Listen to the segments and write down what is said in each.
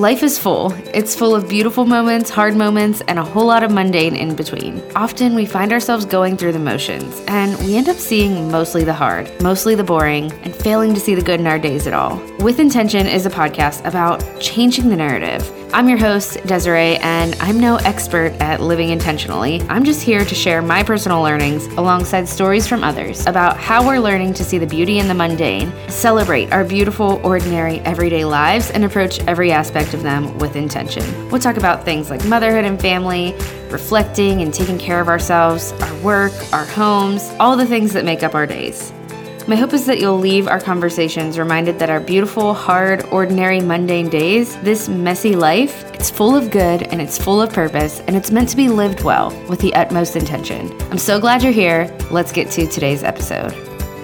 Life is full. It's full of beautiful moments, hard moments, and a whole lot of mundane in between. Often we find ourselves going through the motions, and we end up seeing mostly the hard, mostly the boring, and failing to see the good in our days at all. With Intention is a podcast about changing the narrative. I'm your host, Desiree, and I'm no expert at living intentionally. I'm just here to share my personal learnings alongside stories from others about how we're learning to see the beauty in the mundane, celebrate our beautiful, ordinary, everyday lives, and approach every aspect of them with intention. We'll talk about things like motherhood and family, reflecting and taking care of ourselves, our work, our homes, all the things that make up our days. My hope is that you'll leave our conversations reminded that our beautiful, hard, ordinary, mundane days, this messy life, it's full of good and it's full of purpose and it's meant to be lived well with the utmost intention. I'm so glad you're here. Let's get to today's episode.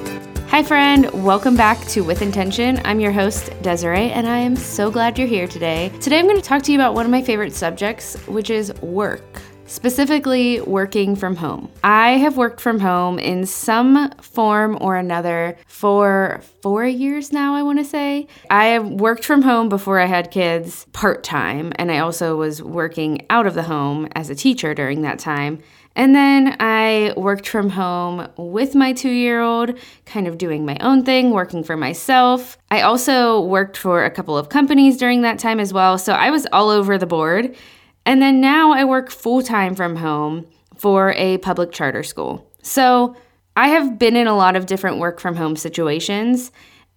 Hi friend, welcome back to With Intention. I'm your host, Desiree, and I am so glad you're here today. Today I'm going to talk to you about one of my favorite subjects, which is work. Specifically, working from home. I have worked from home in some form or another for 4 years now, I want to say. I have worked from home before I had kids part-time, and I also was working out of the home as a teacher during that time. And then I worked from home with my 2-year-old, kind of doing my own thing, working for myself. I also worked for a couple of companies during that time as well, so I was all over the board. And then now I work full-time from home for a public charter school. So I have been in a lot of different work from home situations,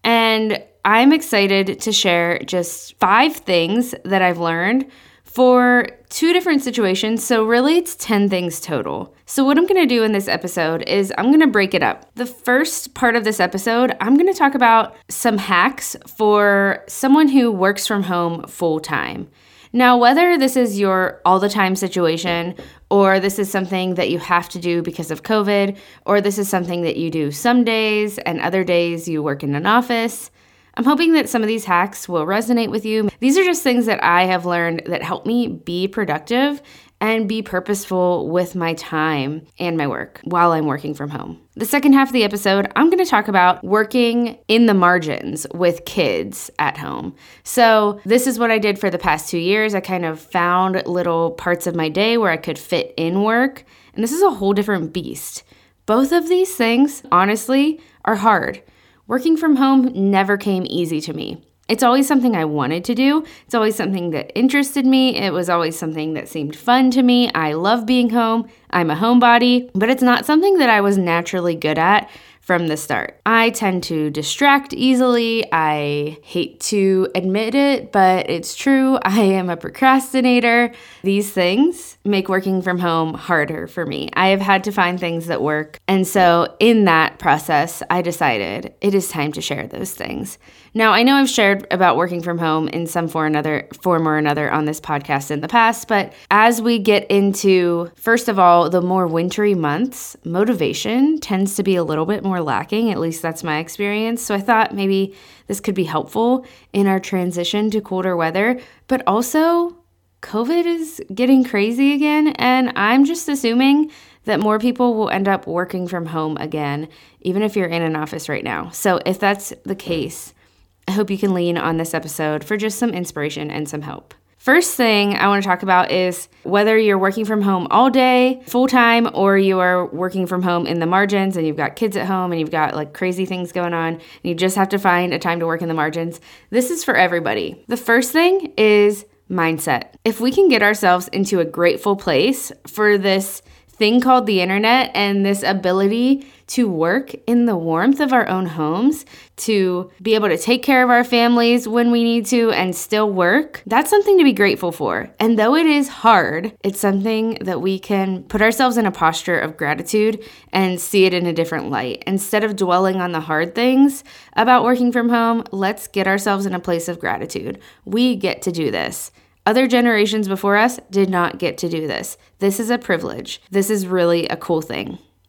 and I'm excited to share just 5 things that I've learned for 2 different situations. So really it's 10 things total. So what I'm going to do in this episode is I'm going to break it up. The first part of this episode, I'm going to talk about some hacks for someone who works from home full-time. Now, whether this is your all-the-time situation, or this is something that you have to do because of COVID, or this is something that you do some days and other days you work in an office, I'm hoping that some of these hacks will resonate with you. These are just things that I have learned that help me be productive and be purposeful with my time and my work while I'm working from home. The second half of the episode, I'm going to talk about working in the margins with kids at home. So this is what I did for the past 2 years. I kind of found little parts of my day where I could fit in work, and this is a whole different beast. Both of these things, honestly, are hard. Working from home never came easy to me. It's always something I wanted to do. It's always something that interested me. It was always something that seemed fun to me. I love being home. I'm a homebody, but it's not something that I was naturally good at from the start. I tend to distract easily. I hate to admit it, but it's true. I am a procrastinator. These things make working from home harder for me. I have had to find things that work. And so in that process, I decided it is time to share those things. Now, I know I've shared about working from home in some form or another on this podcast in the past, but as we get into, first of all, the more wintry months, motivation tends to be a little bit more lacking. At least that's my experience. So I thought maybe this could be helpful in our transition to colder weather, but also COVID is getting crazy again, and I'm just assuming that more people will end up working from home again, even if you're in an office right now. So if that's the case, I hope you can lean on this episode for just some inspiration and some help. First thing I want to talk about is whether you're working from home all day, full-time, or you are working from home in the margins and you've got kids at home and you've got like crazy things going on and you just have to find a time to work in the margins. This is for everybody. The first thing is mindset. If we can get ourselves into a grateful place for this thing called the internet and this ability to work in the warmth of our own homes, to be able to take care of our families when we need to and still work, that's something to be grateful for. And though it is hard, it's something that we can put ourselves in a posture of gratitude and see it in a different light. Instead of dwelling on the hard things about working from home, let's get ourselves in a place of gratitude. We get to do this. Other generations before us did not get to do this. This is a privilege. This is really a cool thing.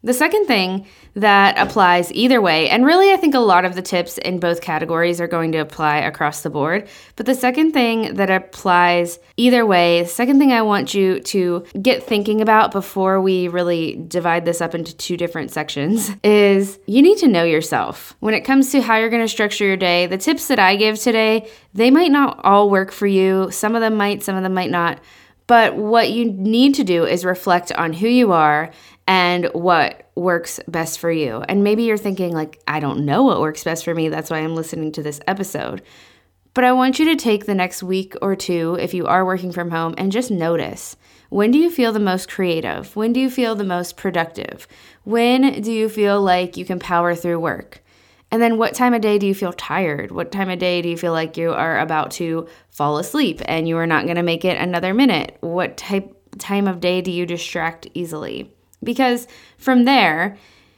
The second thing that applies either way, and really I think a lot of the tips in both categories are going to apply across the board, but the second thing that applies either way, the second thing I want you to get thinking about before we really divide this up into two different sections is you need to know yourself. When it comes to how you're going to structure your day, the tips that I give today, they might not all work for you. Some of them might not. But what you need to do is reflect on who you are and what works best for you. And maybe you're thinking like, I don't know what works best for me. That's why I'm listening to this episode. But I want you to take the next week or two, if you are working from home, and just notice. When do you feel the most creative? When do you feel the most productive? When do you feel like you can power through work? And then what time of day do you feel tired? What time of day do you feel like you are about to fall asleep and you are not going to make it another minute? What time of day do you distract easily? Because from there,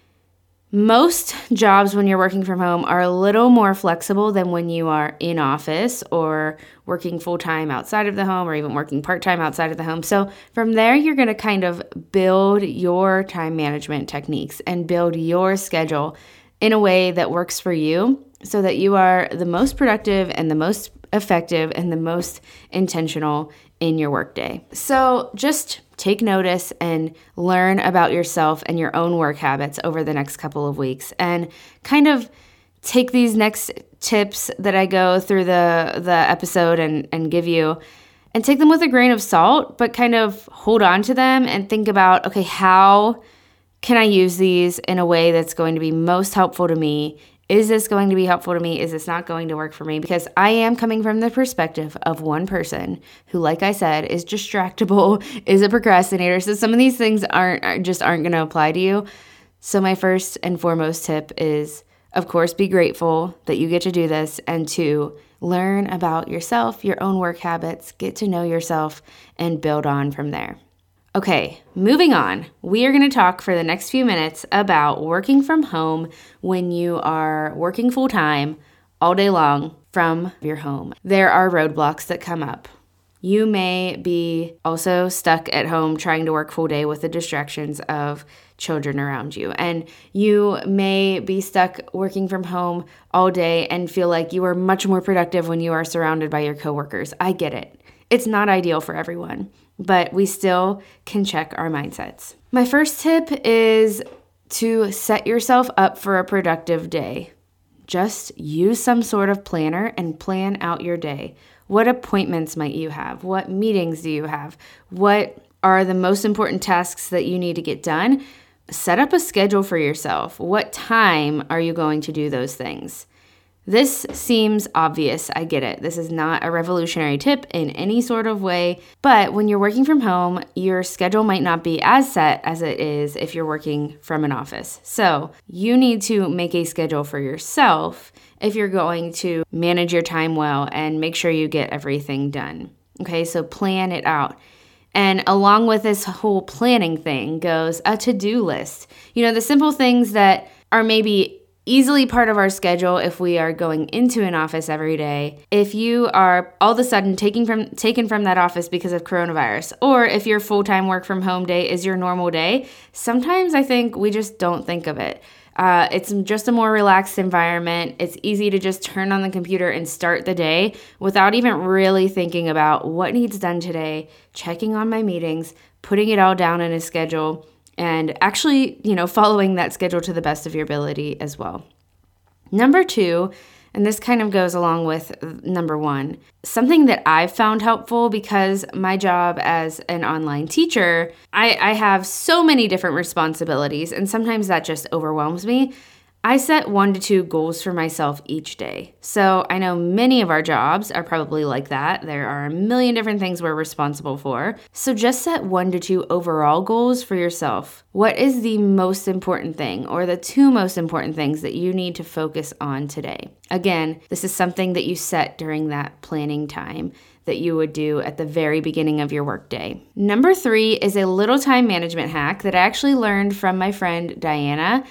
most jobs when you're working from home are a little more flexible than when you are in office or working full-time outside of the home or even working part-time outside of the home. So from there, you're going to kind of build your time management techniques and build your schedule in a way that works for you so that you are the most productive and the most effective and the most intentional in your workday. So just take notice and learn about yourself and your own work habits over the next couple of weeks and kind of take these next tips that I go through the episode and give you and take them with a grain of salt, but kind of hold on to them and think about, okay, how can I use these in a way that's going to be most helpful to me? Is this going to be helpful to me? Is this not going to work for me? Because I am coming from the perspective of one person who, like I said, is distractible, is a procrastinator. So some of these things aren't going to apply to you. So my first and foremost tip is, of course, be grateful that you get to do this and to learn about yourself, your own work habits, get to know yourself, and build on from there. Okay, moving on. We are going to talk for the next few minutes about working from home when you are working full-time all day long from your home. There are roadblocks that come up. You may be also stuck at home trying to work full day with the distractions of children around you. And you may be stuck working from home all day and feel like you are much more productive when you are surrounded by your coworkers. I get it. It's not ideal for everyone, but we still can check our mindsets. My first tip is to set yourself up for a productive day. Just use some sort of planner and plan out your day. What appointments might you have? What meetings do you have? What are the most important tasks that you need to get done? Set up a schedule for yourself. What time are you going to do those things? This seems obvious, I get it. This is not a revolutionary tip in any sort of way, but when you're working from home, your schedule might not be as set as it is if you're working from an office. So you need to make a schedule for yourself if you're going to manage your time well and make sure you get everything done. Okay, so plan it out. And along with this whole planning thing goes a to-do list. You know, the simple things that are maybe easily part of our schedule if we are going into an office every day. If you are all of a sudden taken from that office because of coronavirus, or if your full-time work from home day is your normal day, sometimes I think we just don't think of it. It's just a more relaxed environment. It's easy to just turn on the computer and start the day without even really thinking about what needs done today, checking on my meetings, putting it all down in a schedule, and actually, following that schedule to the best of your ability as well. Number 2, and this kind of goes along with number 1, something that I've found helpful because my job as an online teacher, I have so many different responsibilities, and sometimes that just overwhelms me. I set 1 to 2 goals for myself each day. So I know many of our jobs are probably like that. There are a million different things we're responsible for. So just set 1 to 2 overall goals for yourself. What is the most important thing or the 2 most important things that you need to focus on today? Again, this is something that you set during that planning time that you would do at the very beginning of your workday. Number 3 is a little time management hack that I actually learned from my friend Diana,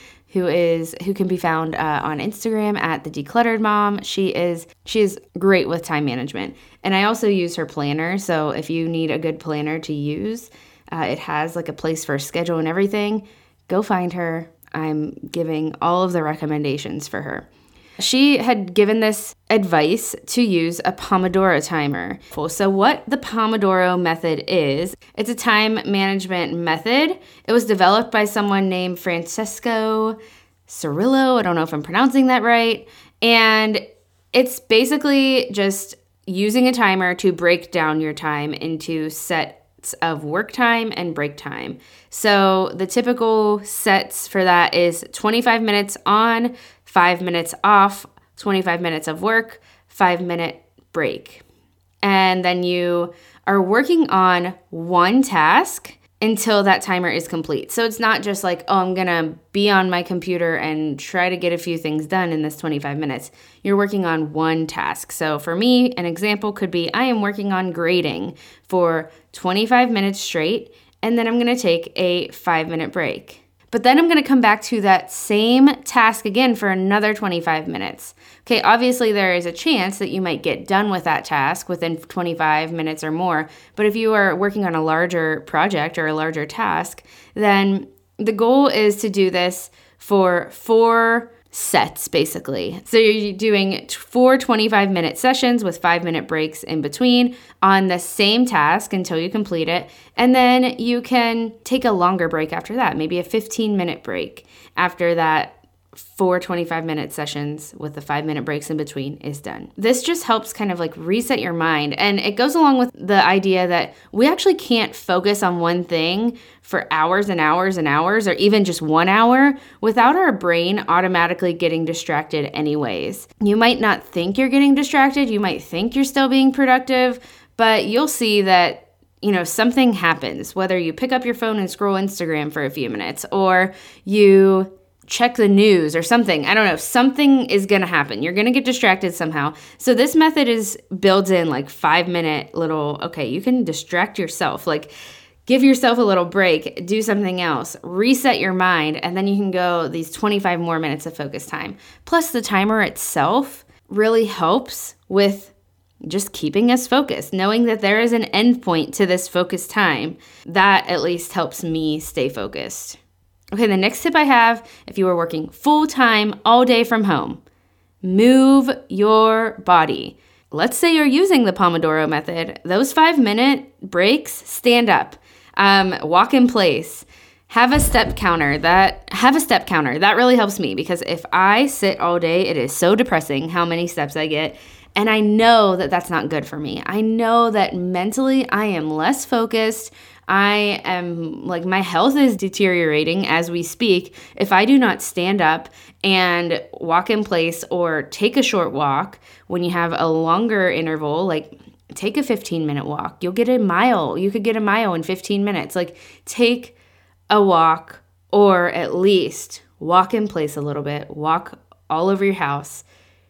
who can be found on Instagram at The Decluttered Mom. She is great with time management. And I also use her planner. So if you need a good planner to use, it has like a place for a schedule and everything. go find her. I'm giving all of the recommendations for her. She had given this advice to use a Pomodoro timer. So what the Pomodoro method is, it's a time management method. It was developed by someone named Francesco Cirillo. I don't know if I'm pronouncing that right. And it's basically just using a timer to break down your time into sets of work time and break time. So the typical sets for that is 25 minutes on, 5 minutes off, 25 minutes of work, 5-minute break. And then you are working on one task until that timer is complete. So it's not just like, oh, I'm gonna be on my computer and try to get a few things done in this 25 minutes. You're working on one task. So for me, an example could be I am working on grading for 25 minutes straight, and then I'm gonna take a 5-minute break. But then I'm going to come back to that same task again for another 25 minutes. Okay, obviously there is a chance that you might get done with that task within 25 minutes or more. But if you are working on a larger project or a larger task, then the goal is to do this for 4 sets, basically. So you're doing 4 25-minute sessions with 5-minute breaks in between on the same task until you complete it. And then you can take a longer break after that, maybe a 15-minute break after that 4 25-minute sessions with the 5-minute breaks in between is done. This just helps kind of like reset your mind. And it goes along with the idea that we actually can't focus on one thing for hours and hours and hours, or even just 1 hour, without our brain automatically getting distracted anyways. You might not think you're getting distracted. You might think you're still being productive, but you'll see that something happens, whether you pick up your phone and scroll Instagram for a few minutes, or you check the news or something. I don't know. Something is going to happen. You're going to get distracted somehow. So this method builds in like 5-minute little, okay, you can distract yourself. Like give yourself a little break, do something else, reset your mind, and then you can go these 25 more minutes of focus time. Plus the timer itself really helps with just keeping us focused, knowing that there is an end point to this focus time. That at least helps me stay focused. Okay, the next tip I have, if you are working full-time all day from home, move your body. Let's say you're using the Pomodoro method. Those 5-minute breaks, stand up, walk in place, have a step counter. That really helps me, because if I sit all day, it is so depressing how many steps I get. And I know that that's not good for me. I know that mentally I am less focused. I am my health is deteriorating as we speak if I do not stand up and walk in place or take a short walk. When you have a longer interval, like take a 15-minute walk. You'll get a mile. You could get a mile in 15 minutes. Like take a walk, or at least walk in place a little bit, walk all over your house.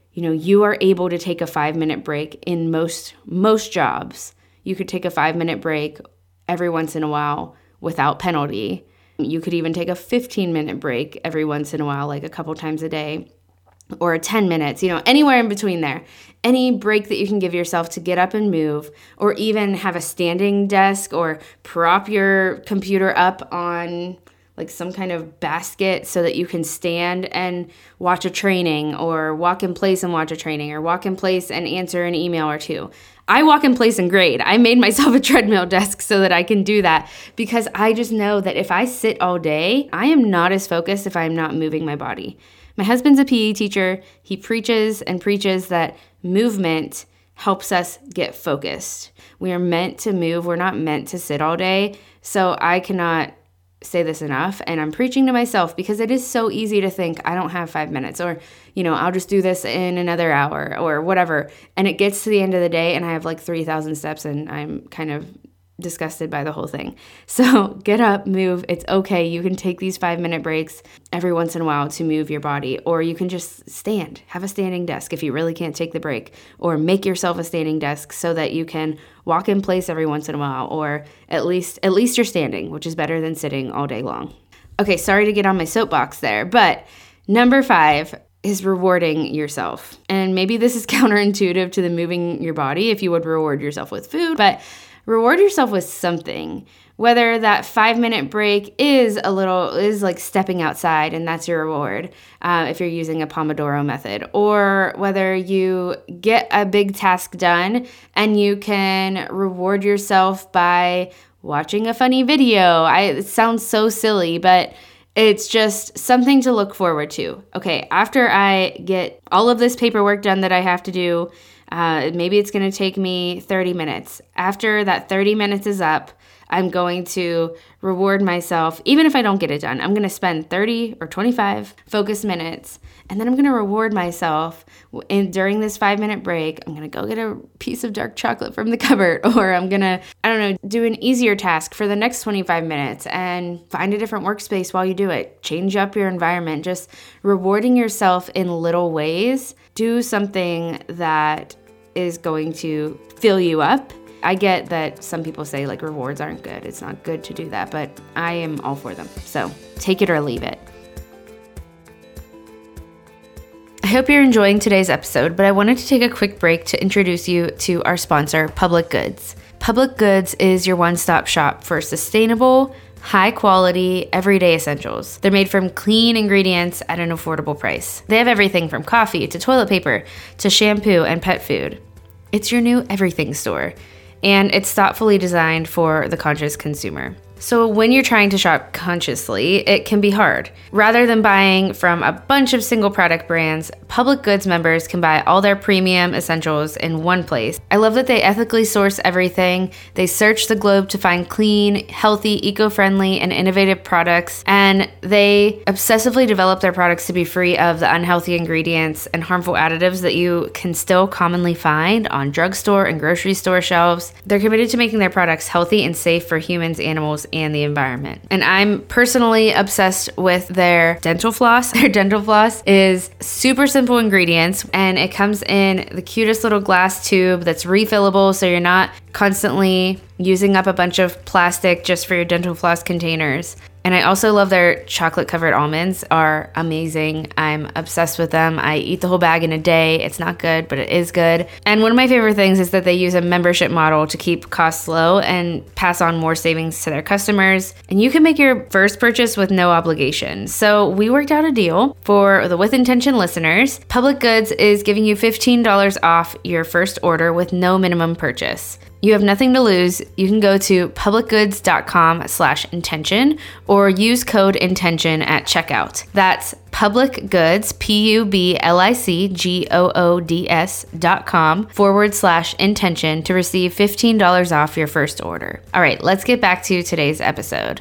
You are able to take a 5-minute break in most jobs. You could take a 5-minute break every once in a while without penalty. You could even take a 15-minute break every once in a while, like a couple times a day, or 10 minutes, anywhere in between there. Any break that you can give yourself to get up and move, or even have a standing desk, or prop your computer up on like some kind of basket so that you can stand and watch a training, or walk in place and watch a training, or walk in place and answer an email or two. I walk in place and grade. I made myself a treadmill desk so that I can do that, because I just know that if I sit all day, I am not as focused if I'm not moving my body. My husband's a PE teacher. He preaches and preaches that movement helps us get focused. We are meant to move. We're not meant to sit all day. So I cannot say this enough, and I'm preaching to myself, because it is so easy to think I don't have 5 minutes, or I'll just do this in another hour or whatever, and it gets to the end of the day and I have like 3,000 steps and I'm kind of disgusted by the whole thing. So get up, move. It's okay. You can take these 5-minute breaks every once in a while to move your body, or you can just stand, have a standing desk if you really can't take the break, or make yourself a standing desk so that you can walk in place every once in a while, or at least you're standing, which is better than sitting all day long. Okay, sorry to get on my soapbox there, but number 5 is rewarding yourself. And maybe this is counterintuitive to the moving your body if you would reward yourself with food, but reward yourself with something. Whether that 5-minute break is like stepping outside and that's your reward if you're using a Pomodoro method, or whether you get a big task done and you can reward yourself by watching a funny video. It sounds so silly, but it's just something to look forward to. Okay, after I get all of this paperwork done that I have to do, maybe it's going to take me 30 minutes. After that 30 minutes is up, I'm going to reward myself. Even if I don't get it done, I'm going to spend 30 or 25 focused minutes, and then I'm going to reward myself during this 5-minute break. I'm going to go get a piece of dark chocolate from the cupboard, or I'm going to, do an easier task for the next 25 minutes and find a different workspace while you do it. Change up your environment. Just rewarding yourself in little ways. Do something that is going to fill you up. I get that some people say like rewards aren't good. It's not good to do that, but I am all for them. So take it or leave it. I hope you're enjoying today's episode, but I wanted to take a quick break to introduce you to our sponsor, Public Goods. Public Goods is your one-stop shop for sustainable, high-quality, everyday essentials. They're made from clean ingredients at an affordable price. They have everything from coffee to toilet paper to shampoo and pet food. It's your new everything store, and it's thoughtfully designed for the conscious consumer. So when you're trying to shop consciously, it can be hard. Rather than buying from a bunch of single product brands, Public Goods members can buy all their premium essentials in one place. I love that they ethically source everything. They search the globe to find clean, healthy, eco-friendly, and innovative products, and they obsessively develop their products to be free of the unhealthy ingredients and harmful additives that you can still commonly find on drugstore and grocery store shelves. They're committed to making their products healthy and safe for humans, animals, and the environment. And I'm personally obsessed with their dental floss. Their dental floss is super simple ingredients, and it comes in the cutest little glass tube that's refillable, so you're not constantly using up a bunch of plastic just for your dental floss containers. And I also love their chocolate covered almonds are amazing. I'm obsessed with them. I eat the whole bag in a day. It's not good, but it is good. And one of my favorite things is that they use a membership model to keep costs low and pass on more savings to their customers. And you can make your first purchase with no obligation. So we worked out a deal for the With Intention listeners. Public Goods is giving you $15 off your first order with no minimum purchase. You have nothing to lose. You can go to publicgoods.com/intention or use code intention at checkout. That's Public Goods, publicgoods.com/intention to receive $15 off your first order. All right, let's get back to today's episode.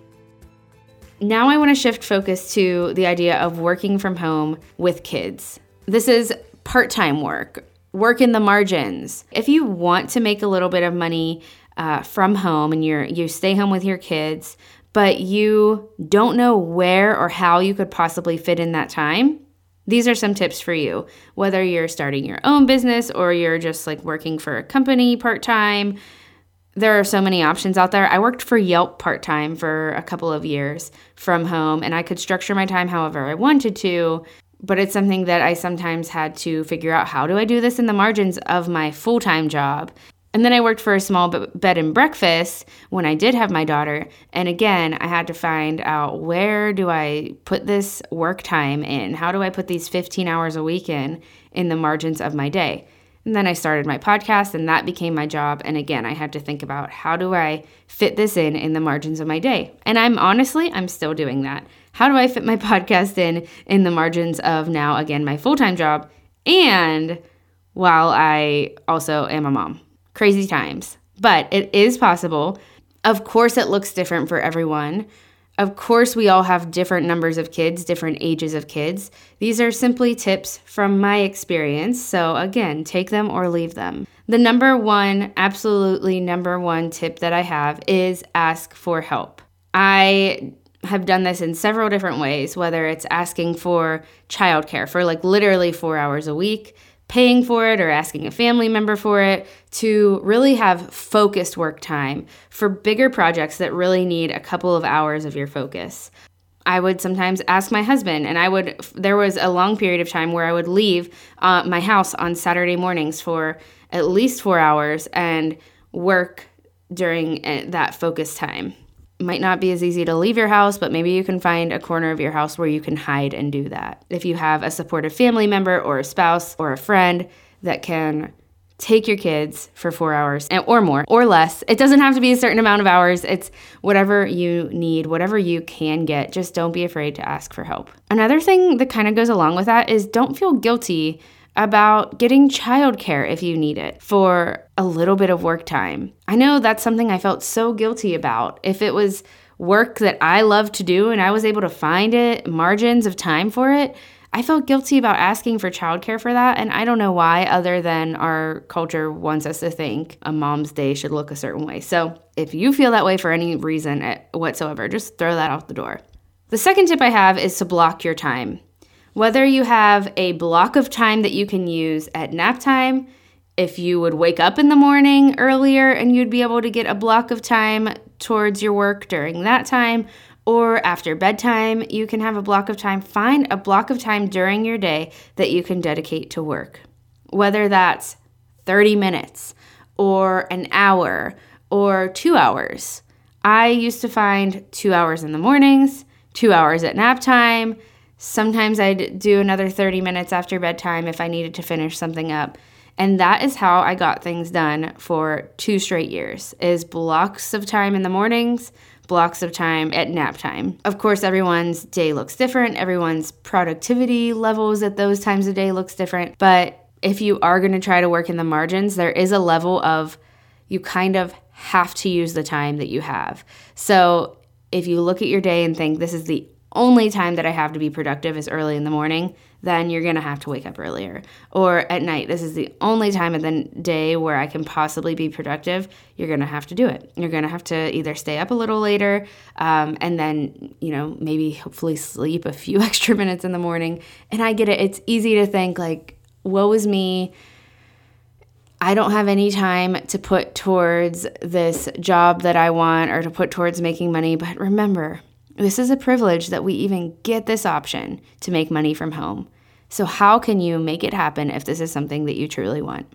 Now I want to shift focus to the idea of working from home with kids. This is part-time work in the margins. If you want to make a little bit of money from home and you stay home with your kids, but you don't know where or how you could possibly fit in that time, these are some tips for you. Whether you're starting your own business or you're just like working for a company part-time, there are so many options out there. I worked for Yelp part-time for a couple of years from home, and I could structure my time however I wanted to. But it's something that I sometimes had to figure out, how do I do this in the margins of my full-time job? And then I worked for a small bed and breakfast when I did have my daughter. And again, I had to find out, where do I put this work time in? How do I put these 15 hours a week in the margins of my day? And then I started my podcast, and that became my job. And again, I had to think about, how do I fit this in the margins of my day? And I'm still doing that. How do I fit my podcast in the margins of now, again, my full-time job, and while I also am a mom? Crazy times. But it is possible. Of course, it looks different for everyone. Of course, we all have different numbers of kids, different ages of kids. These are simply tips from my experience. So again, take them or leave them. The absolutely number one tip that I have is ask for help. I have done this in several different ways, whether it's asking for childcare for like literally 4 hours a week, paying for it, or asking a family member for it, to really have focused work time for bigger projects that really need a couple of hours of your focus. I would sometimes ask my husband, and there was a long period of time where I would leave my house on Saturday mornings for at least 4 hours and work during that focus time. Might not be as easy to leave your house, but maybe you can find a corner of your house where you can hide and do that. If you have a supportive family member or a spouse or a friend that can take your kids for 4 hours or more or less. It doesn't have to be a certain amount of hours. It's whatever you need, whatever you can get. Just don't be afraid to ask for help. Another thing that kind of goes along with that is don't feel guilty about getting childcare if you need it for a little bit of work time. I know that's something I felt so guilty about. If it was work that I love to do and I was able to find margins of time for it, I felt guilty about asking for childcare for that, and I don't know why, other than our culture wants us to think a mom's day should look a certain way. So if you feel that way for any reason whatsoever, just throw that out the door. The second tip I have is to block your time. Whether you have a block of time that you can use at nap time, if you would wake up in the morning earlier and you'd be able to get a block of time towards your work during that time, or after bedtime, you can have a block of time. Find a block of time during your day that you can dedicate to work. Whether that's 30 minutes or an hour or 2 hours. I used to find 2 hours in the mornings, 2 hours at nap time. Sometimes I'd do another 30 minutes after bedtime if I needed to finish something up. And that is how I got things done for 2 straight years, is blocks of time in the mornings, blocks of time at nap time. Of course, everyone's day looks different. Everyone's productivity levels at those times of day looks different. But if you are going to try to work in the margins, there is a level of you kind of have to use the time that you have. So if you look at your day and think this is the only time that I have to be productive is early in the morning, then you're going to have to wake up earlier. Or at night, this is the only time of the day where I can possibly be productive, you're going to have to do it. You're going to have to either stay up a little later and then, maybe hopefully sleep a few extra minutes in the morning. And I get it. It's easy to think like, woe is me. I don't have any time to put towards this job that I want or to put towards making money. But remember, this is a privilege that we even get this option to make money from home. So how can you make it happen if this is something that you truly want?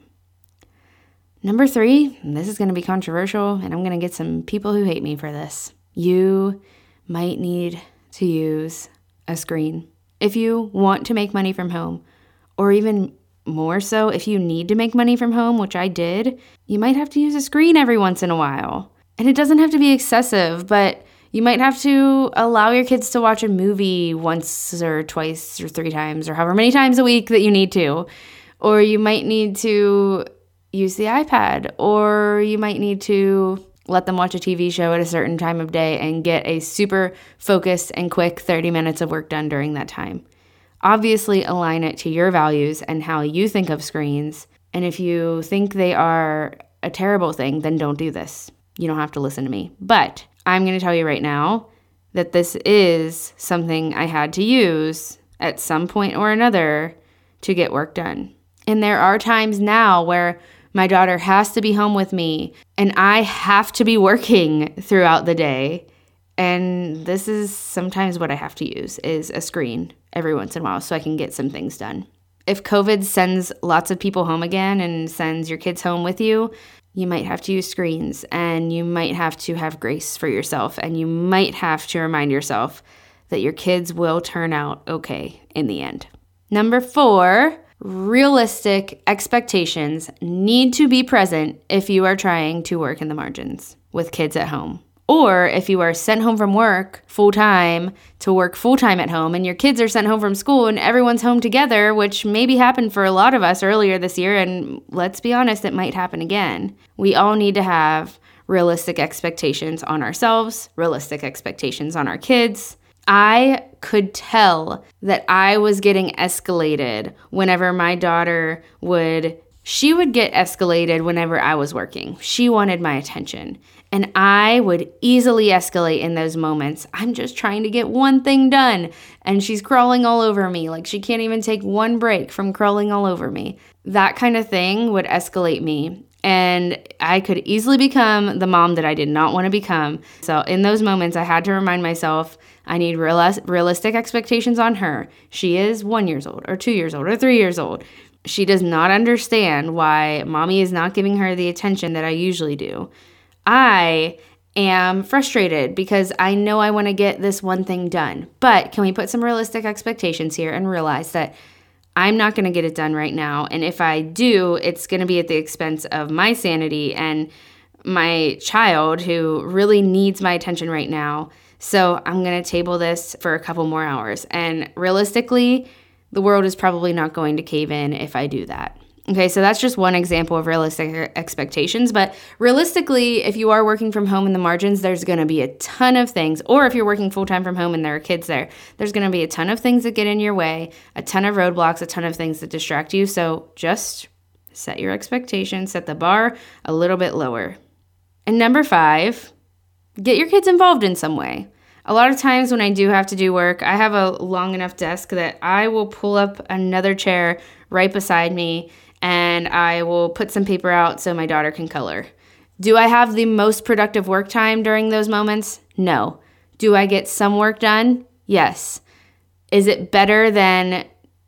Number 3, and this is going to be controversial, and I'm going to get some people who hate me for this. You might need to use a screen. If you want to make money from home, or even more so, if you need to make money from home, which I did, you might have to use a screen every once in a while. And it doesn't have to be excessive, but you might have to allow your kids to watch a movie once or twice or 3 times or however many times a week that you need to. Or you might need to use the iPad, or you might need to let them watch a TV show at a certain time of day and get a super focused and quick 30 minutes of work done during that time. Obviously, align it to your values and how you think of screens. And if you think they are a terrible thing, then don't do this. You don't have to listen to me. But I'm going to tell you right now that this is something I had to use at some point or another to get work done. And there are times now where my daughter has to be home with me and I have to be working throughout the day. And this is sometimes what I have to use is a screen every once in a while so I can get some things done. If COVID sends lots of people home again and sends your kids home with you, you might have to use screens, and you might have to have grace for yourself, and you might have to remind yourself that your kids will turn out okay in the end. Number 4, realistic expectations need to be present if you are trying to work in the margins with kids at home. Or if you are sent home from work full-time to work full-time at home and your kids are sent home from school and everyone's home together, which maybe happened for a lot of us earlier this year, and let's be honest, it might happen again. We all need to have realistic expectations on ourselves, realistic expectations on our kids. I could tell that I was getting escalated whenever my daughter she would get escalated whenever I was working. She wanted my attention. And I would easily escalate in those moments. I'm just trying to get one thing done. And she's crawling all over me. Like she can't even take one break from crawling all over me. That kind of thing would escalate me. And I could easily become the mom that I did not want to become. So in those moments, I had to remind myself, I need realistic expectations on her. She is 1 year old or 2 years old or 3 years old. She does not understand why mommy is not giving her the attention that I usually do. I am frustrated because I know I want to get this one thing done. But can we put some realistic expectations here and realize that I'm not going to get it done right now. And if I do, it's going to be at the expense of my sanity and my child who really needs my attention right now. So I'm going to table this for a couple more hours. And realistically, the world is probably not going to cave in if I do that. Okay, so that's just one example of realistic expectations. But realistically, if you are working from home in the margins, there's going to be a ton of things. Or if you're working full-time from home and there are kids there, there's going to be a ton of things that get in your way, a ton of roadblocks, a ton of things that distract you. So just set your expectations, set the bar a little bit lower. And number 5, get your kids involved in some way. A lot of times when I do have to do work, I have a long enough desk that I will pull up another chair right beside me and I will put some paper out so my daughter can color. Do I have the most productive work time during those moments? No. Do I get some work done? Yes. Is it better than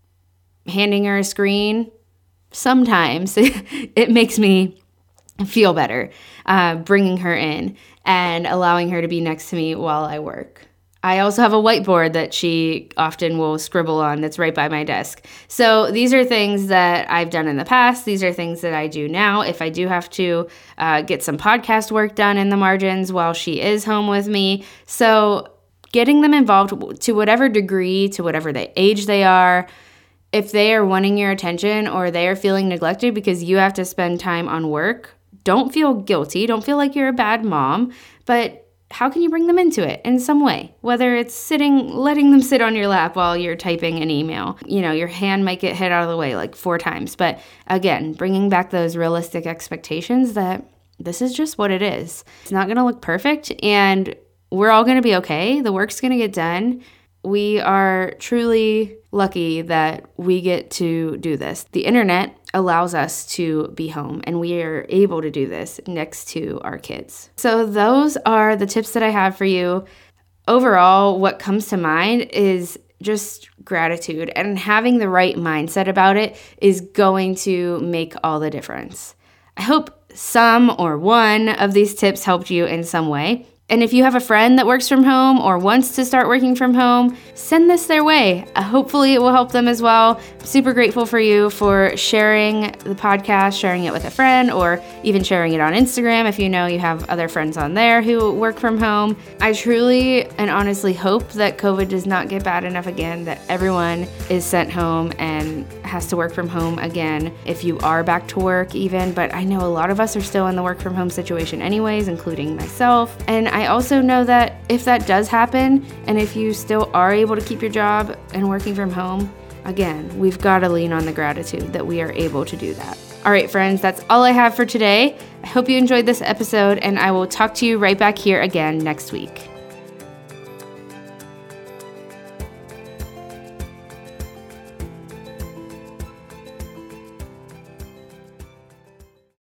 handing her a screen? Sometimes. It makes me feel better bringing her in and allowing her to be next to me while I work. I also have a whiteboard that she often will scribble on that's right by my desk. So these are things that I've done in the past. These are things that I do now. If I do have to get some podcast work done in the margins while she is home with me. So getting them involved to whatever degree, to whatever age they are, if they are wanting your attention or they are feeling neglected because you have to spend time on work, don't feel guilty. Don't feel like you're a bad mom, but how can you bring them into it in some way? Whether it's letting them sit on your lap while you're typing an email. You know, your hand might get hit out of the way like 4 times. But again, bringing back those realistic expectations that this is just what it is. It's not going to look perfect and we're all going to be okay. The work's going to get done. We are truly lucky that we get to do this. The internet allows us to be home and we are able to do this next to our kids. So those are the tips that I have for you. Overall, what comes to mind is just gratitude, and having the right mindset about it is going to make all the difference. I hope some or one of these tips helped you in some way. And if you have a friend that works from home or wants to start working from home, send this their way. Hopefully it will help them as well. I'm super grateful for you for sharing the podcast, sharing it with a friend, or even sharing it on Instagram if you know you have other friends on there who work from home. I truly and honestly hope that COVID does not get bad enough again, that everyone is sent home and has to work from home again if you are back to work even. But I know a lot of us are still in the work from home situation anyways, including myself. And I also know that if that does happen, and if you still are able to keep your job and working from home, again, we've got to lean on the gratitude that we are able to do that. All right, friends, that's all I have for today. I hope you enjoyed this episode, and I will talk to you right back here again next week.